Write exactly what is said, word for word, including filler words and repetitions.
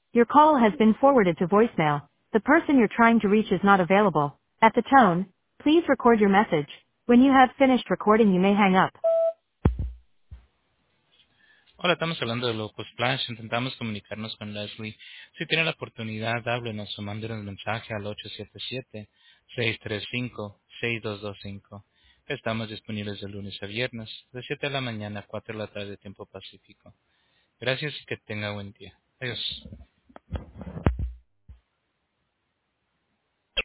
Your call has been forwarded to voicemail. The person you're trying to reach is not available. At the tone, please record your message. When you have finished recording, you may hang up. Hola, estamos hablando de Loco Splash. Intentamos comunicarnos con Leslie. Si tiene la oportunidad, háblenos o mándenos un mensaje al ocho siete siete, seis tres cinco, seis dos dos cinco. Estamos disponibles de lunes a viernes, de siete de la mañana a cuatro de la tarde, tiempo pacífico. Gracias y que tenga buen día. Adiós.